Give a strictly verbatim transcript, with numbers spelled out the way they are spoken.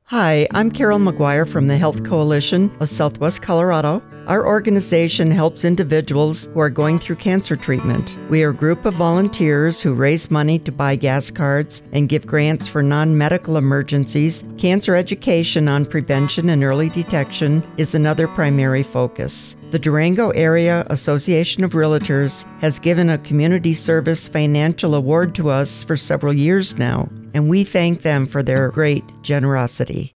Hi, I'm Carol McGuire from the Health Coalition of Southwest Colorado. Our organization helps individuals who are going through cancer treatment. We are a group of volunteers who raise money to buy gas cards and give grants for non-medical emergencies. Cancer education on prevention and early detection is another primary focus. The Durango Area Association of Realtors has given a community service financial award to us for several years now, and we thank them for their great generosity.